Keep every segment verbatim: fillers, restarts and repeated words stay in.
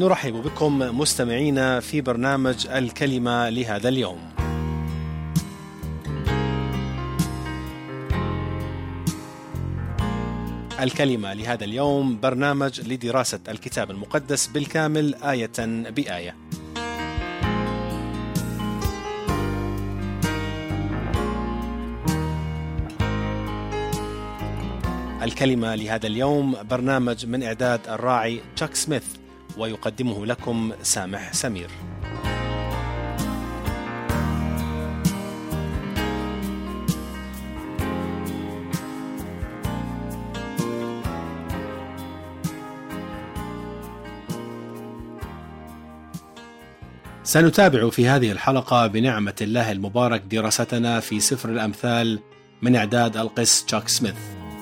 نرحب بكم مستمعينا في برنامج الكلمة لهذا اليوم. الكلمة لهذا اليوم برنامج لدراسة الكتاب المقدس بالكامل آية بآية. الكلمة لهذا اليوم برنامج من إعداد الراعي تشاك سميث، ويقدمه لكم سامح سمير. سنتابع في هذه الحلقة بنعمة الله المبارك دراستنا في سفر الأمثال من إعداد القس تشاك سميث.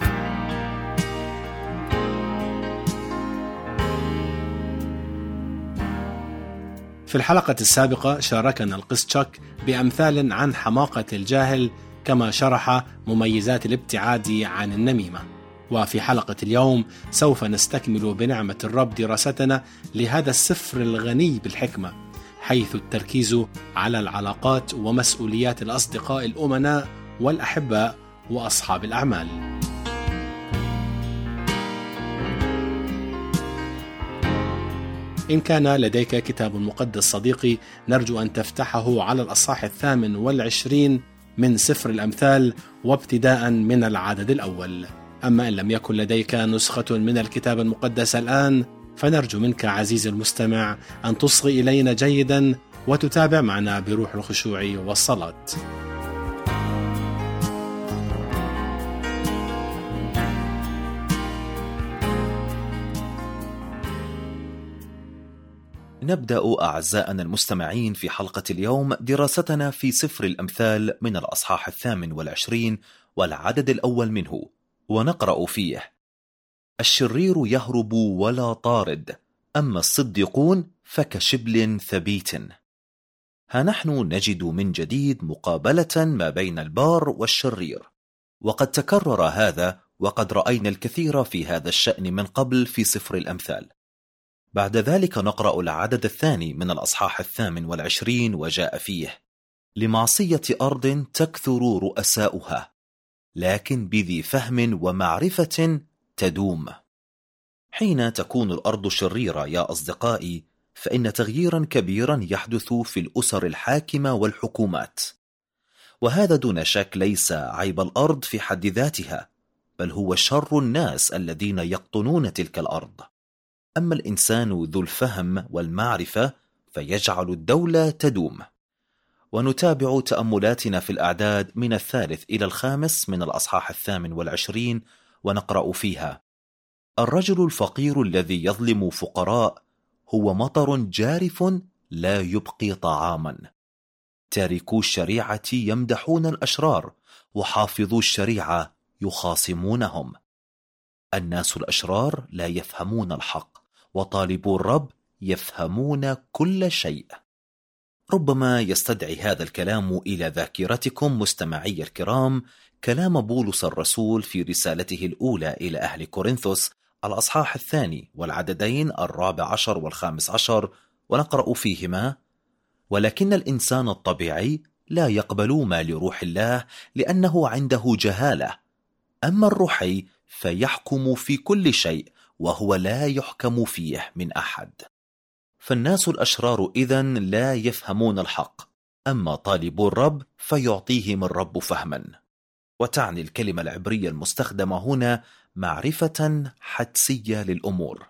في الحلقة السابقة شاركنا القس تشاك بأمثال عن حماقة الجاهل، كما شرح مميزات الابتعاد عن النميمة. وفي حلقة اليوم سوف نستكمل بنعمة الرب دراستنا لهذا السفر الغني بالحكمة، حيث التركيز على العلاقات ومسؤوليات الأصدقاء الأمناء والأحباء وأصحاب الأعمال. إن كان لديك كتاب مقدس صديقي، نرجو أن تفتحه على الأصحاح الثامن والعشرين من سفر الأمثال، وابتداء من العدد الأول. أما إن لم يكن لديك نسخة من الكتاب المقدس الآن، فنرجو منك عزيزي المستمع أن تصغي إلينا جيدا وتتابع معنا بروح الخشوع والصلاة. نبدأ أعزائنا المستمعين في حلقة اليوم دراستنا في سفر الأمثال من الأصحاح الثامن والعشرين والعدد الأول منه، ونقرأ فيه: الشرير يهرب ولا طارد، أما الصديقون فكشبل ثبيت. ها نحن نجد من جديد مقابلة ما بين البار والشرير، وقد تكرر هذا، وقد رأينا الكثير في هذا الشأن من قبل في سفر الأمثال. بعد ذلك نقرأ العدد الثاني من الأصحاح الثامن والعشرين، وجاء فيه: لمعصية أرض تكثر رؤساؤها، لكن بذي فهم ومعرفة تدوم. حين تكون الأرض شريرة يا أصدقائي، فإن تغييرا كبيرا يحدث في الأسر الحاكمة والحكومات، وهذا دون شك ليس عيب الأرض في حد ذاتها، بل هو شر الناس الذين يقطنون تلك الأرض. أما الإنسان ذو الفهم والمعرفة فيجعل الدولة تدوم. ونتابع تأملاتنا في الأعداد من الثالث إلى الخامس من الأصحاح الثامن والعشرين، ونقرأ فيها: الرجل الفقير الذي يظلم فقراء هو مطر جارف لا يبقي طعاما. تاركو الشريعة يمدحون الأشرار، وحافظو الشريعة يخاصمونهم. الناس الأشرار لا يفهمون الحق، وطالبو الرب يفهمون كل شيء. ربما يستدعي هذا الكلام إلى ذاكرتكم مستمعي الكرام كلام بولس الرسول في رسالته الأولى إلى أهل كورنثوس الأصحاح الثاني والعددين الرابع عشر والخامس عشر، ونقرأ فيهما: ولكن الإنسان الطبيعي لا يقبل ما لروح الله، لأنه عنده جهالة، أما الروحي فيحكم في كل شيء، وهو لا يحكم فيه من أحد. فالناس الأشرار إذن لا يفهمون الحق، أما طالبو الرب فيعطيهم الرب فهما. وتعني الكلمة العبرية المستخدمة هنا معرفة حدسية للأمور.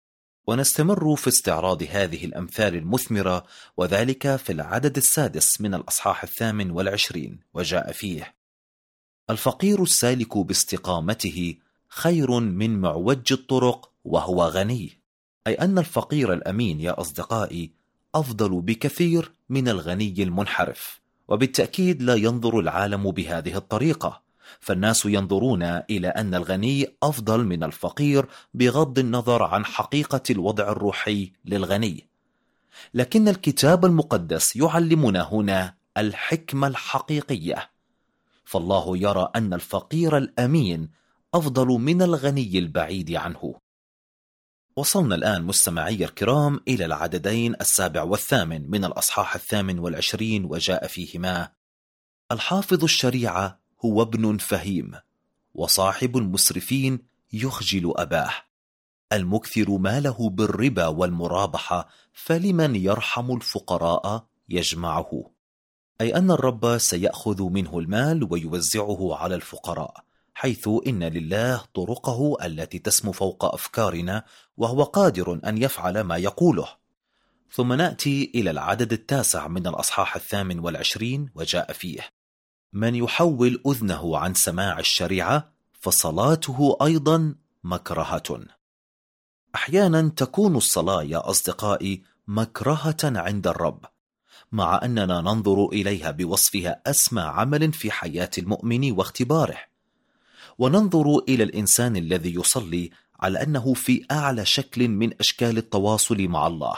ونستمر في استعراض هذه الأمثال المثمرة، وذلك في العدد السادس من الأصحاح الثامن والعشرين، وجاء فيه: الفقير السالك باستقامته خير من معوج الطرق وهو غني. أي أن الفقير الأمين يا أصدقائي أفضل بكثير من الغني المنحرف. وبالتأكيد لا ينظر العالم بهذه الطريقة، فالناس ينظرون إلى أن الغني أفضل من الفقير بغض النظر عن حقيقة الوضع الروحي للغني. لكن الكتاب المقدس يعلمنا هنا الحكمة الحقيقية، فالله يرى أن الفقير الأمين أفضل من الغني البعيد عنه. وصلنا الآن مستمعي الكرام إلى العددين السابع والثامن من الأصحاح الثامن والعشرين، وجاء فيهما: الحافظ الشريعة هو ابن فهيم، وصاحب المسرفين يخجل أباه، المكثر ماله بالربا والمرابحة، فلمن يرحم الفقراء يجمعه. أي أن الرب سيأخذ منه المال ويوزعه على الفقراء، حيث إن لله طرقه التي تسمو فوق أفكارنا، وهو قادر أن يفعل ما يقوله. ثم نأتي إلى العدد التاسع من الأصحاح الثامن والعشرين، وجاء فيه: من يحول أذنه عن سماع الشريعة فصلاته أيضا مكرهة. أحيانا تكون الصلاة يا أصدقائي مكرهة عند الرب، مع أننا ننظر إليها بوصفها أسمى عمل في حياة المؤمن واختباره، وننظر إلى الإنسان الذي يصلي على أنه في أعلى شكل من أشكال التواصل مع الله.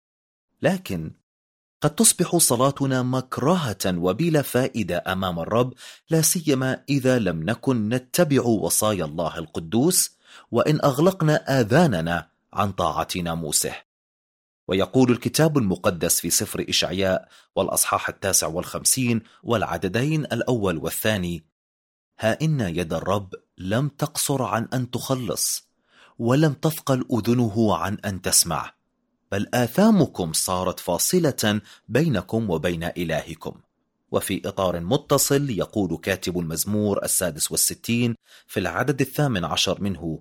لكن قد تصبح صلاتنا مكرهة وبلا فائدة أمام الرب، لا سيما إذا لم نكن نتبع وصايا الله القدوس، وإن أغلقنا آذاننا عن طاعة ناموسه. ويقول الكتاب المقدس في سفر إشعياء والأصحاح التاسع والخمسين والعددين الأول والثاني: ها إن يد الرب لم تقصر عن أن تخلص، ولم تثقل أذنه عن أن تسمع، بل آثامكم صارت فاصلة بينكم وبين إلهكم. وفي إطار متصل يقول كاتب المزمور السادس والستين في العدد الثامن عشر منه: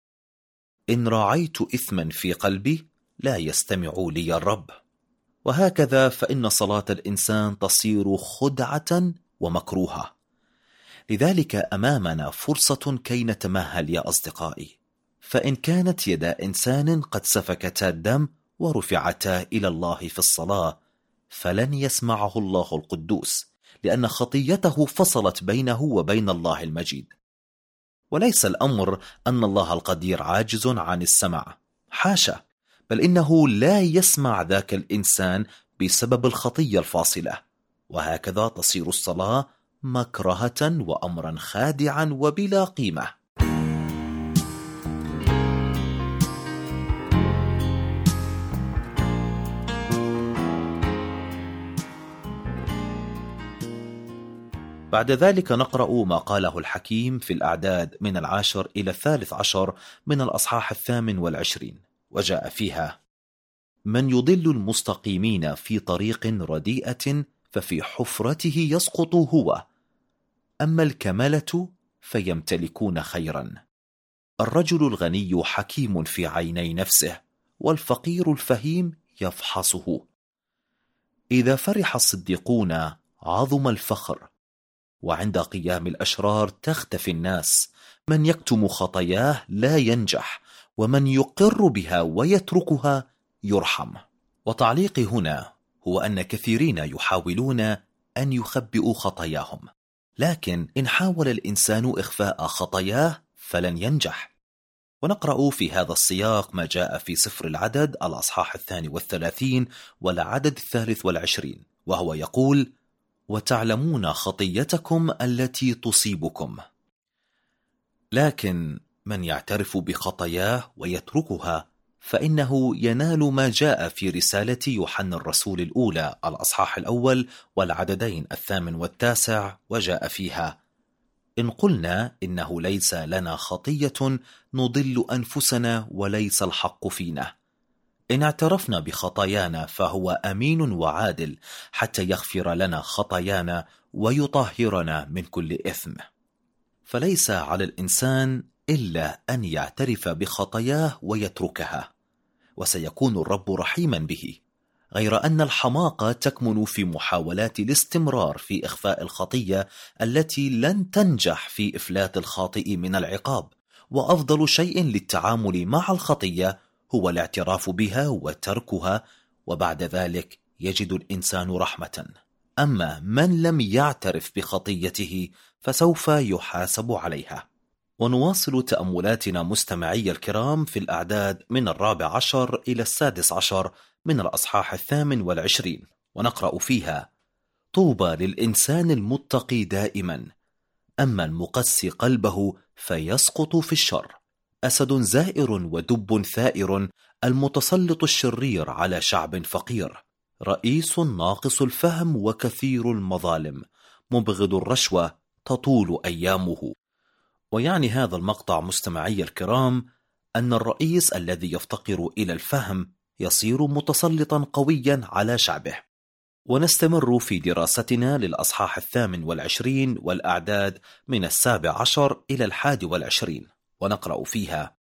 إن راعيت إثما في قلبي لا يستمع لي الرب. وهكذا فإن صلاة الإنسان تصير خدعة ومكروهة. لذلك أمامنا فرصة كي نتمهل يا أصدقائي، فإن كانت يدا إنسان قد سفكتا الدم ورفعتا إلى الله في الصلاة، فلن يسمعه الله القدوس، لأن خطيته فصلت بينه وبين الله المجيد. وليس الأمر أن الله القدير عاجز عن السمع، حاشا، بل إنه لا يسمع ذاك الإنسان بسبب الخطية الفاصلة. وهكذا تصير الصلاة مكرهة وأمرا خادعا وبلا قيمة. بعد ذلك نقرأ ما قاله الحكيم في الأعداد من العاشر إلى الثالث عشر من الأصحاح الثامن والعشرين، وجاء فيها: من يضل المستقيمين في طريق رديئة ففي حفرته يسقط هو، أما الكملة فيمتلكون خيرا. الرجل الغني حكيم في عيني نفسه، والفقير الفهيم يفحصه. إذا فرح الصديقون عظم الفخر، وعند قيام الأشرار تختفي الناس. من يكتم خطاياه لا ينجح، ومن يقر بها ويتركها يرحم. وتعليقي هنا هو أن كثيرين يحاولون أن يخبئوا خطاياهم، لكن إن حاول الإنسان إخفاء خطاياه فلن ينجح. ونقرأ في هذا السياق ما جاء في سفر العدد الأصحاح الثاني والثلاثين والعدد الثالث والعشرين، وهو يقول: وتعلمون خطيتكم التي تصيبكم. لكن من يعترف بخطاياه ويتركها فإنه ينال ما جاء في رسالة يوحنا الرسول الأولى الأصحاح الأول والعددين الثامن والتاسع، وجاء فيها: إن قلنا إنه ليس لنا خطية نضل أنفسنا وليس الحق فينا. إن اعترفنا بخطايانا فهو أمين وعادل حتى يغفر لنا خطايانا ويطهرنا من كل إثم. فليس على الإنسان إلا أن يعترف بخطاياه ويتركها، وسيكون الرب رحيما به، غير أن الحماقة تكمن في محاولات الاستمرار في إخفاء الخطية التي لن تنجح في إفلات الخاطئ من العقاب. وأفضل شيء للتعامل مع الخطية هو الاعتراف بها وتركها، وبعد ذلك يجد الإنسان رحمة. أما من لم يعترف بخطيته فسوف يحاسب عليها. ونواصل تأملاتنا مستمعي الكرام في الأعداد من الرابع عشر إلى السادس عشر من الأصحاح الثامن والعشرين، ونقرأ فيها: طوبى للإنسان المتقي دائما، أما المقسي قلبه فيسقط في الشر. أسد زائر ودب ثائر، المتسلط الشرير على شعب فقير، رئيس ناقص الفهم وكثير المظالم، مبغض الرشوة تطول أيامه. ويعني هذا المقطع مستمعي الكرام أن الرئيس الذي يفتقر إلى الفهم يصير متسلطا قويا على شعبه. ونستمر في دراستنا للأصحاح الثامن والعشرين والأعداد من السابع عشر إلى الحادي والعشرين، ونقرأ فيها: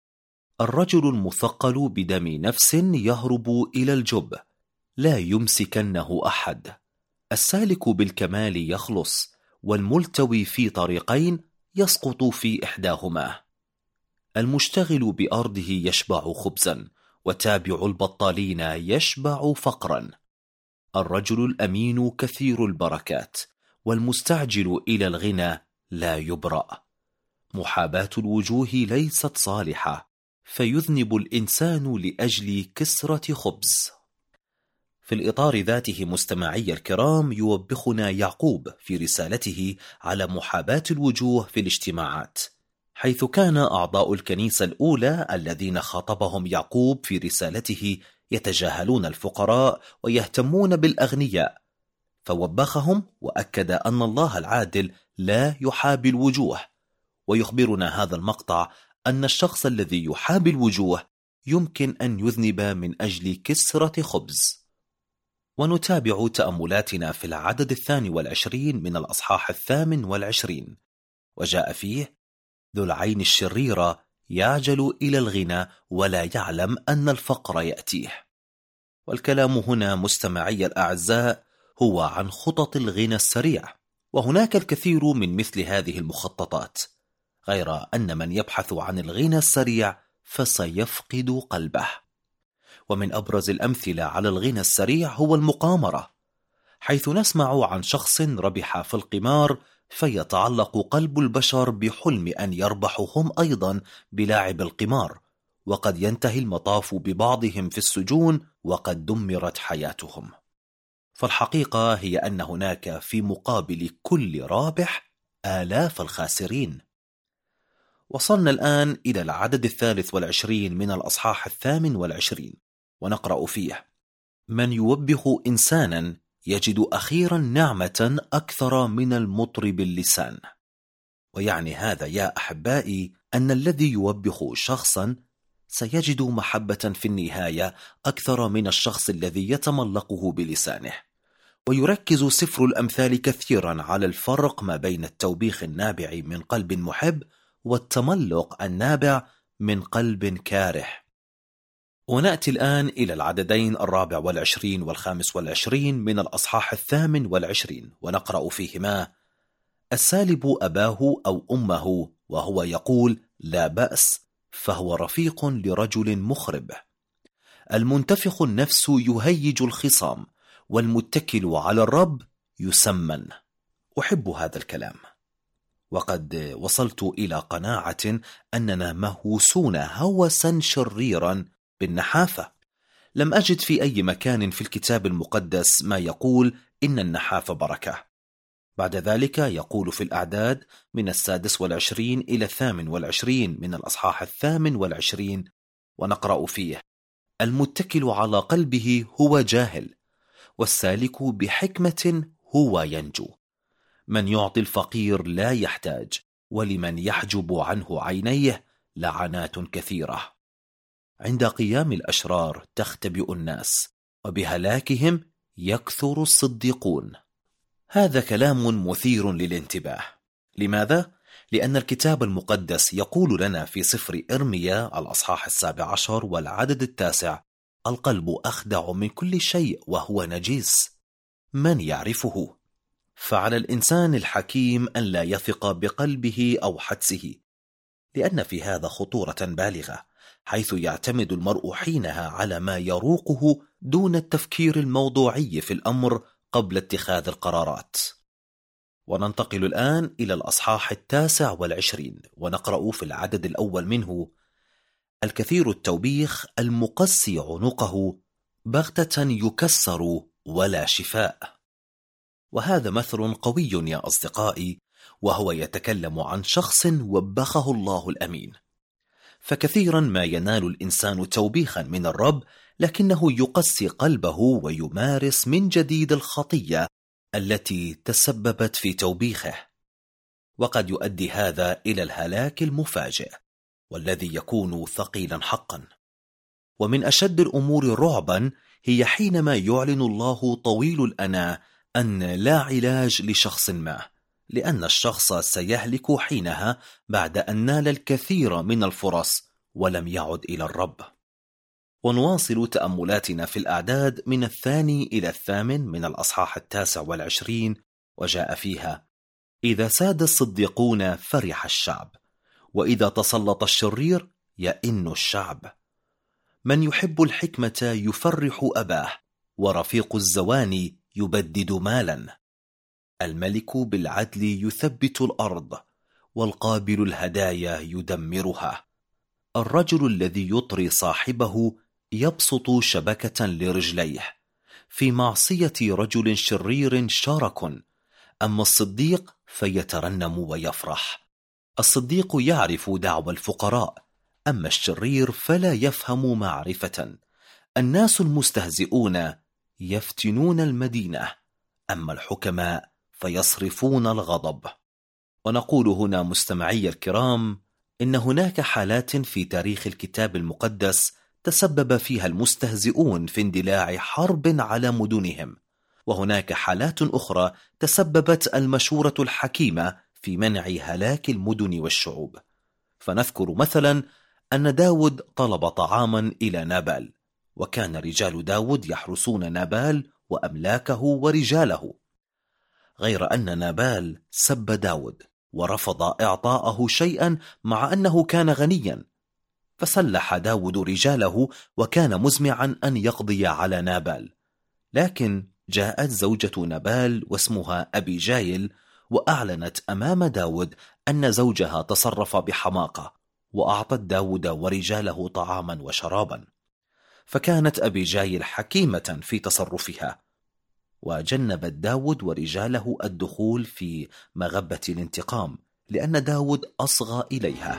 الرجل المثقل بدم نفس يهرب إلى الجب، لا يمسكنه أحد. السالك بالكمال يخلص، والملتوي في طريقين يسقط في إحداهما. المشتغل بأرضه يشبع خبزا، وتابع البطالين يشبع فقرا. الرجل الأمين كثير البركات، والمستعجل إلى الغنى لا يبرأ. محاباة الوجوه ليست صالحة، فيذنب الإنسان لأجل كسرة خبز. في الإطار ذاته مستمعي الكرام، يوبخنا يعقوب في رسالته على محاباة الوجوه في الاجتماعات، حيث كان أعضاء الكنيسة الأولى الذين خاطبهم يعقوب في رسالته يتجاهلون الفقراء ويهتمون بالأغنياء، فوبخهم وأكد أن الله العادل لا يحابي الوجوه. ويخبرنا هذا المقطع أن الشخص الذي يحابي الوجوه يمكن أن يذنب من أجل كسرة خبز. ونتابع تأملاتنا في العدد الثاني والعشرين من الأصحاح الثامن والعشرين، وجاء فيه: ذو العين الشريرة يعجل إلى الغنى ولا يعلم أن الفقر يأتيه. والكلام هنا مستمعي الأعزاء هو عن خطط الغنى السريع، وهناك الكثير من مثل هذه المخططات، غير أن من يبحث عن الغنى السريع فسيفقد قلبه. ومن أبرز الأمثلة على الغنى السريع هو المقامرة، حيث نسمع عن شخص ربح في القمار فيتعلق قلب البشر بحلم أن يربحوا هم أيضا بلاعب القمار، وقد ينتهي المطاف ببعضهم في السجون وقد دمرت حياتهم. فالحقيقة هي أن هناك في مقابل كل رابح آلاف الخاسرين. وصلنا الآن إلى العدد الثالث والعشرين من الأصحاح الثامن والعشرين، ونقرأ فيه: من يوبخ إنسانا يجد أخيرا نعمة أكثر من المطرب اللسان. ويعني هذا يا أحبائي أن الذي يوبخ شخصا سيجد محبة في النهاية أكثر من الشخص الذي يتملقه بلسانه. ويركز سفر الأمثال كثيرا على الفرق ما بين التوبيخ النابع من قلب محب والتملق النابع من قلب كاره. ونأتي الآن إلى العددين الرابع والعشرين والخامس والعشرين من الأصحاح الثامن والعشرين، ونقرأ فيهما: السالب أباه أو أمه وهو يقول لا بأس، فهو رفيق لرجل مخرب. المنتفخ النفس يهيج الخصام، والمتكل على الرب يسمن. أحب هذا الكلام، وقد وصلت إلى قناعة أننا مهووسون هوسا شريرا بالنحافة. لم أجد في أي مكان في الكتاب المقدس ما يقول إن النحافة بركة. بعد ذلك يقول في الأعداد من السادس والعشرين إلى الثامن والعشرين من الأصحاح الثامن والعشرين، ونقرأ فيه: المتكل على قلبه هو جاهل، والسالك بحكمة هو ينجو. من يعطي الفقير لا يحتاج، ولمن يحجب عنه عينيه لعنات كثيرة. عند قيام الأشرار تختبئ الناس، وبهلاكهم يكثر الصديقون. هذا كلام مثير للانتباه. لماذا؟ لأن الكتاب المقدس يقول لنا في سفر إرميا الأصحاح السابع عشر والعدد التاسع: القلب أخدع من كل شيء وهو نجيس، من يعرفه؟ فعلى الإنسان الحكيم أن لا يثق بقلبه أو حدسه، لأن في هذا خطورة بالغة، حيث يعتمد المرء حينها على ما يروقه دون التفكير الموضوعي في الأمر قبل اتخاذ القرارات. وننتقل الآن إلى الأصحاح التاسع والعشرين، ونقرأ في العدد الأول منه: الكثير التوبيخ المقسي عنقه بغتة يكسر ولا شفاء. وهذا مثل قوي يا أصدقائي، وهو يتكلم عن شخص وبخه الله الأمين. فكثيرا ما ينال الإنسان توبيخا من الرب، لكنه يقسي قلبه ويمارس من جديد الخطية التي تسببت في توبيخه، وقد يؤدي هذا إلى الهلاك المفاجئ والذي يكون ثقيلا حقا. ومن أشد الأمور رعبا هي حينما يعلن الله طويل الأناة أن لا علاج لشخص ما، لأن الشخص سيهلك حينها بعد أن نال الكثير من الفرص ولم يعد إلى الرب. ونواصل تأملاتنا في الأعداد من الثاني إلى الثامن من الأصحاح التاسع والعشرين، وجاء فيها: إذا ساد الصديقون فرح الشعب، وإذا تسلط الشرير يئن الشعب. من يحب الحكمة يفرح أباه، ورفيق الزواني يبدد مالا. الملك بالعدل يثبت الأرض، والقابل الهدايا يدمرها. الرجل الذي يطري صاحبه يبسط شبكة لرجليه، في معصية رجل شرير شارك. أما الصديق فيترنم ويفرح. الصديق يعرف دعوى الفقراء، أما الشرير فلا يفهم معرفة. الناس المستهزئون يفتنون المدينة، أما الحكماء فيصرفون الغضب. ونقول هنا مستمعي الكرام إن هناك حالات في تاريخ الكتاب المقدس تسبب فيها المستهزئون في اندلاع حرب على مدنهم، وهناك حالات أخرى تسببت المشورة الحكيمة في منع هلاك المدن والشعوب. فنذكر مثلا أن داود طلب طعاما إلى نابال، وكان رجال داود يحرسون نابال وأملاكه ورجاله، غير أن نابال سب داود ورفض إعطاءه شيئا مع أنه كان غنيا. فسلح داود رجاله وكان مزمعا أن يقضي على نابال، لكن جاءت زوجة نابال واسمها أبيجايل وأعلنت أمام داود أن زوجها تصرف بحماقة، وأعطت داود ورجاله طعاما وشرابا. فكانت أبيجايل حكيمة في تصرفها، وجنبت داود ورجاله الدخول في مغبة الانتقام، لأن داود أصغى إليها.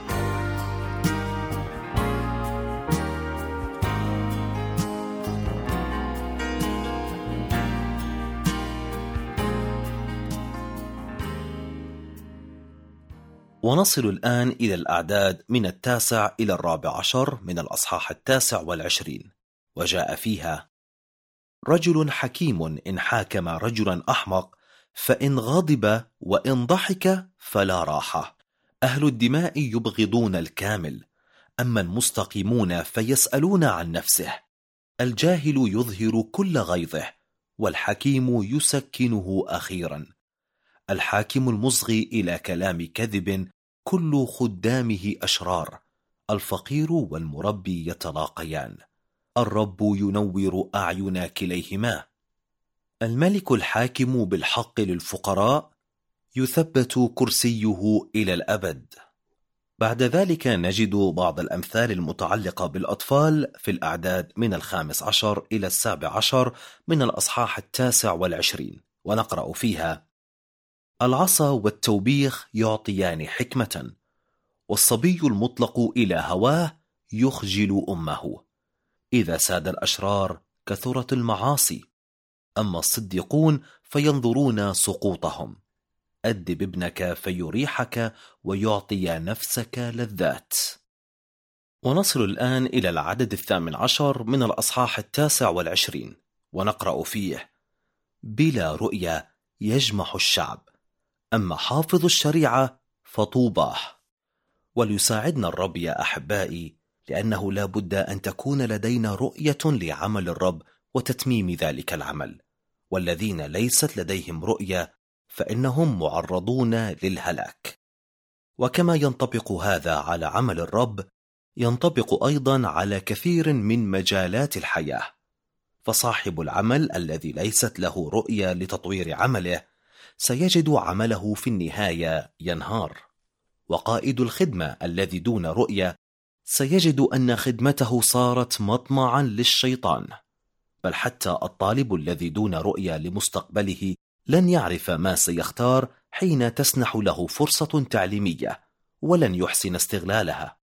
ونصل الآن إلى الأعداد من التاسع إلى الرابع عشر من الأصحاح التاسع والعشرين، وجاء فيها: رجل حكيم إن حاكم رجلا أحمق، فإن غضب وإن ضحك فلا راحة. أهل الدماء يبغضون الكامل، أما المستقيمون فيسألون عن نفسه. الجاهل يظهر كل غيظه، والحكيم يسكنه أخيرا. الحاكم المصغي إلى كلام كذب، كل خدامه أشرار. الفقير والمربي يتلاقيان، الرب ينور أعين كليهما. الملك الحاكم بالحق للفقراء، يثبت كرسيه إلى الأبد. بعد ذلك نجد بعض الأمثال المتعلقة بالأطفال في الأعداد من الخامس عشر إلى السابع عشر من الأصحاح التاسع والعشرين، ونقرأ فيها: العصا والتوبيخ يعطيان حكمة، والصبي المطلق إلى هواه يخجل أمه. إذا ساد الأشرار كثرت المعاصي، أما الصديقون فينظرون سقوطهم. أدب ابنك فيريحك ويعطي نفسك لذات. ونصل الآن إلى العدد الثامن عشر من الأصحاح التاسع والعشرين، ونقرأ فيه: بلا رؤية يجمح الشعب، أما حافظ الشريعة فطوباه. وليساعدنا الرب يا أحبائي، لأنه لا بد أن تكون لدينا رؤية لعمل الرب وتتميم ذلك العمل، والذين ليست لديهم رؤية فإنهم معرضون للهلاك. وكما ينطبق هذا على عمل الرب، ينطبق أيضا على كثير من مجالات الحياة. فصاحب العمل الذي ليست له رؤية لتطوير عمله سيجد عمله في النهاية ينهار، وقائد الخدمة الذي دون رؤية سيجد أن خدمته صارت مطمعا للشيطان. بل حتى الطالب الذي دون رؤية لمستقبله لن يعرف ما سيختار حين تسنح له فرصة تعليمية، ولن يحسن استغلالها.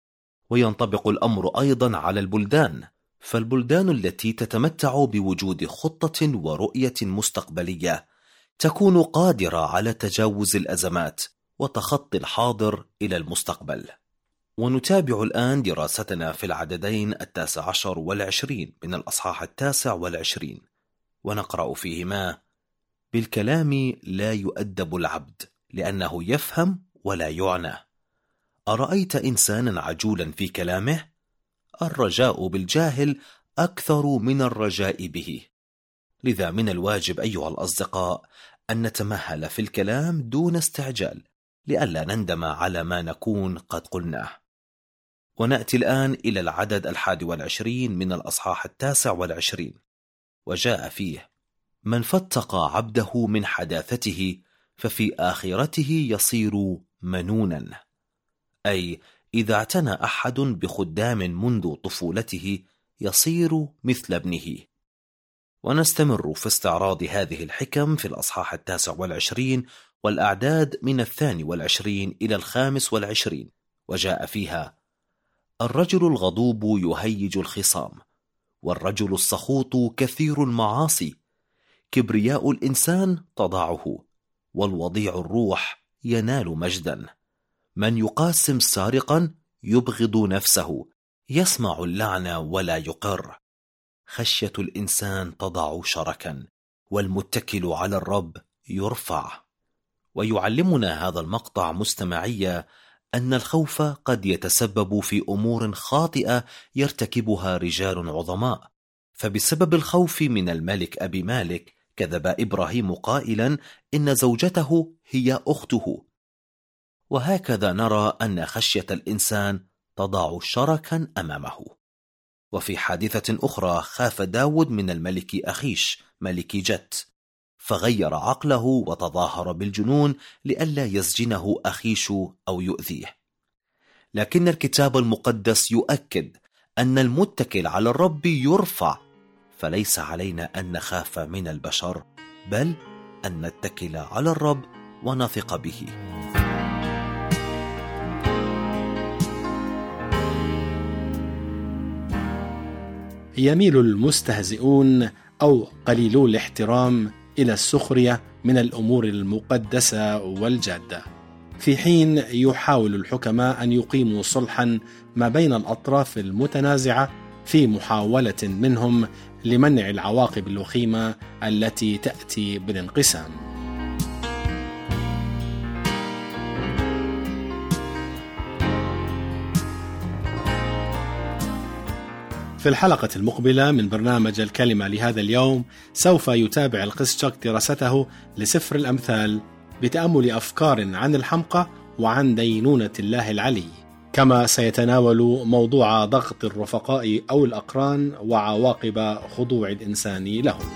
وينطبق الأمر أيضا على البلدان، فالبلدان التي تتمتع بوجود خطة ورؤية مستقبلية تكون قادرة على تجاوز الأزمات وتخطي الحاضر إلى المستقبل. ونتابع الآن دراستنا في العددين التاسع عشر والعشرين من الأصحاح التاسع والعشرين، ونقرأ فيهما: بالكلام لا يؤدب العبد لأنه يفهم ولا يعنى. أرأيت إنسانا عجولا في كلامه؟ الرجاء بالجاهل أكثر من الرجاء به. لذا من الواجب أيها الأصدقاء أن نتمهل في الكلام دون استعجال لئلا نندم على ما نكون قد قلناه. ونأتي الآن إلى العدد الحادي والعشرين من الأصحاح التاسع والعشرين، وجاء فيه: من فتق عبده من حداثته ففي آخرته يصير منونا. أي إذا اعتنى أحد بخدام منذ طفولته يصير مثل ابنه. ونستمر في استعراض هذه الحكم في الأصحاح التاسع والعشرين والأعداد من الثاني والعشرين إلى الخامس والعشرين، وجاء فيها: الرجل الغضوب يهيج الخصام، والرجل السخوط كثير المعاصي. كبرياء الإنسان تضعه، والوضيع الروح ينال مجدا. من يقاسم سارقا يبغض نفسه، يسمع اللعن ولا يقر. خشية الإنسان تضع شركا، والمتكل على الرب يرفع. ويعلمنا هذا المقطع مستمعية أن الخوف قد يتسبب في أمور خاطئة يرتكبها رجال عظماء. فبسبب الخوف من الملك أبي مالك كذب إبراهيم قائلا إن زوجته هي أخته. وهكذا نرى أن خشية الإنسان تضع شركا أمامه. وفي حادثة أخرى خاف داود من الملك أخيش ملك جت، فغير عقله وتظاهر بالجنون لئلا يسجنه أخيش أو يؤذيه. لكن الكتاب المقدس يؤكد أن المتكل على الرب يرفع، فليس علينا أن نخاف من البشر، بل أن نتكل على الرب ونثق به. يميل المستهزئون أو قليلو الاحترام إلى السخرية من الأمور المقدسة والجادة، في حين يحاول الحكماء أن يقيموا صلحا ما بين الأطراف المتنازعة في محاولة منهم لمنع العواقب الوخيمة التي تأتي بالانقسام. في الحلقة المقبلة من برنامج الكلمة لهذا اليوم سوف يتابع القس تشاك دراسته لسفر الأمثال بتأمل أفكار عن الحمقى وعن دينونة الله العلي، كما سيتناول موضوع ضغط الرفقاء أو الأقران وعواقب خضوع الإنسان لهم.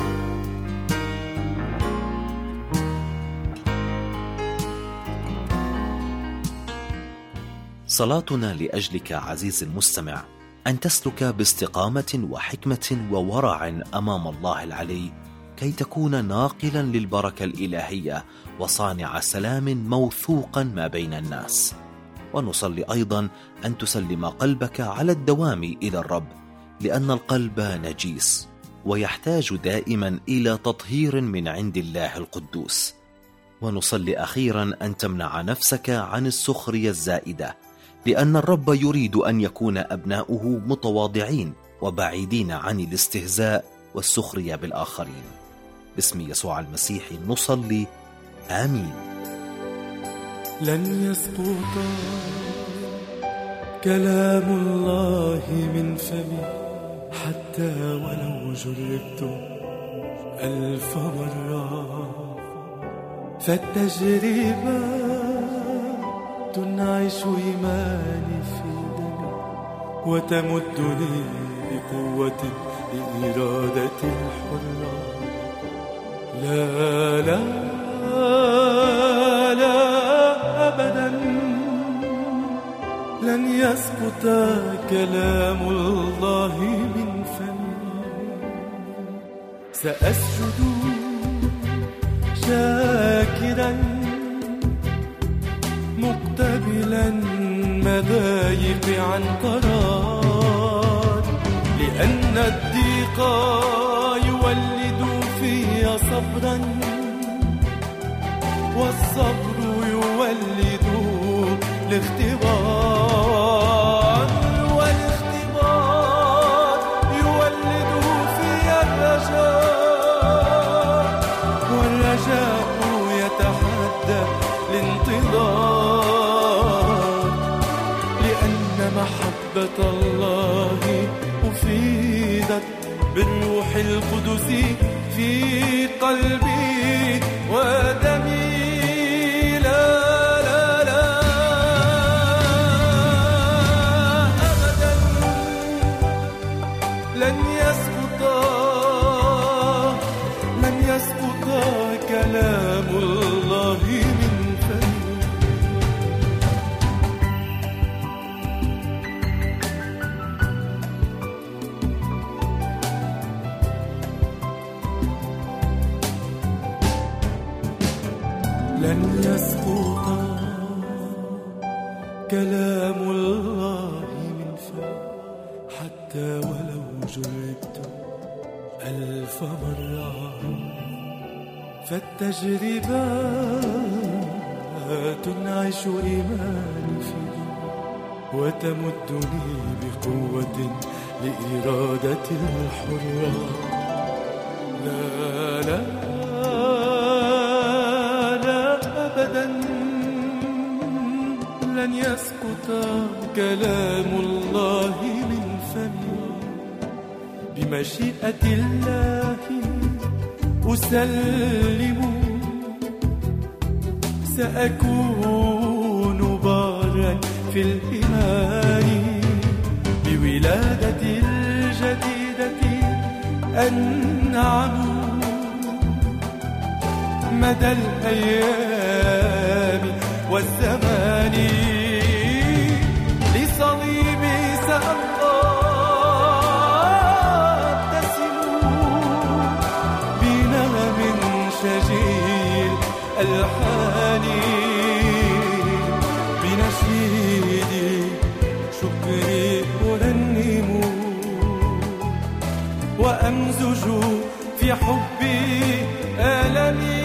صلاتنا لأجلك عزيز المستمع أن تسلك باستقامة وحكمة وورع أمام الله العلي، كي تكون ناقلا للبركة الإلهية وصانع سلام موثوقا ما بين الناس. ونصلي أيضا أن تسلم قلبك على الدوام إلى الرب، لأن القلب نجيس ويحتاج دائما إلى تطهير من عند الله القدوس. ونصلي أخيرا أن تمنع نفسك عن السخرية الزائدة، لأن الرب يريد أن يكون أبناؤه متواضعين وبعيدين عن الاستهزاء والسخرية بالآخرين. باسم يسوع المسيح نصلي، آمين. لن يسقط كلام الله من فمي حتى ولو جربت ألف مرة، فالتجربة تنعش إيماني في دمي وتمدني بقوة الإرادة الحرة. لا لا لا أبدا لن يسقط كلام الله من فمي. سأسجد شاكرا مقتبلا مدايا الضيق عن قرار، لأن الضيق يولد في صبرا، والصبر يولد الاختبار، والاختبار يولد في الرجاء، والرجاء يتحدى الانتظار، لأن محبة الله أفيدت بالروح القدس في قلبي ودمي. لا لا لا أبدا لن يسقط لن يسقط كلام الله من فمي. لن يسقط كلام الله من فمي، حتى ولو جربت ألف مرة، فالتجربات تنعش إيماني فيه، وتمدني بقوة لإرادة الحرة. لا لا أبدا لن يسقط كلام الله من فمي، بمشيئة الله أسلم، سأكون بارا في الإيمان، بولادة الجديدة أنعم مدى الأيام والزمان. لصليبي سأبقى أبتسم بنغم شجيل الألحان، بنشيدي شكري أرنم، وأمزج في حبي ألمي.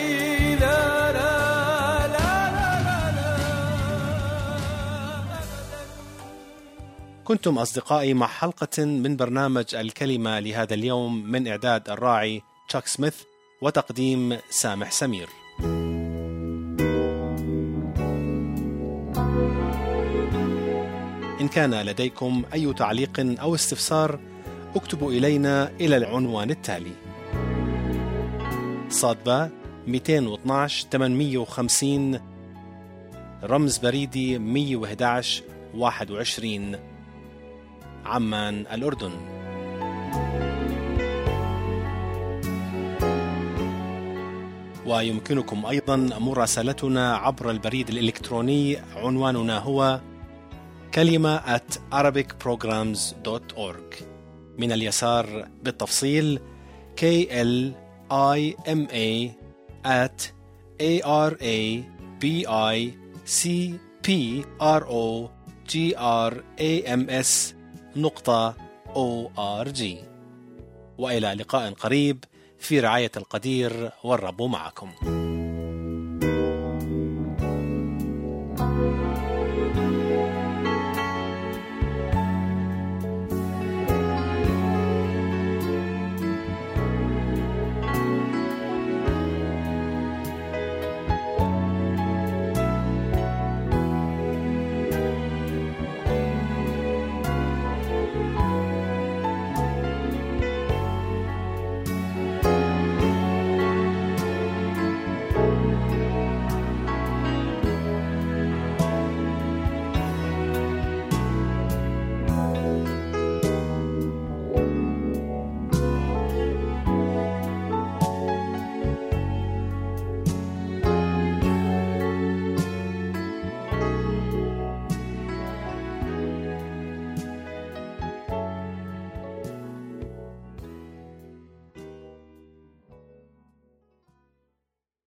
كنتم أصدقائي مع حلقة من برنامج الكلمة لهذا اليوم، من إعداد الراعي تشاك سميث وتقديم سامح سمير. إن كان لديكم أي تعليق أو استفسار اكتبوا إلينا إلى العنوان التالي: صادبة مئتين واثناشر ثمانمئة وخمسين، رمز بريدي مئة وأحد عشر واحد وعشرين، عمان الأردن. ويمكنكم أيضا مراسلتنا عبر البريد الإلكتروني، عنواننا هو كلمة at arabic programs dot org. من اليسار بالتفصيل K L I M A at A R A B I C P R O G R A M S نقطة أو آر جي. وإلى لقاء قريب في رعاية القدير، والرب معكم.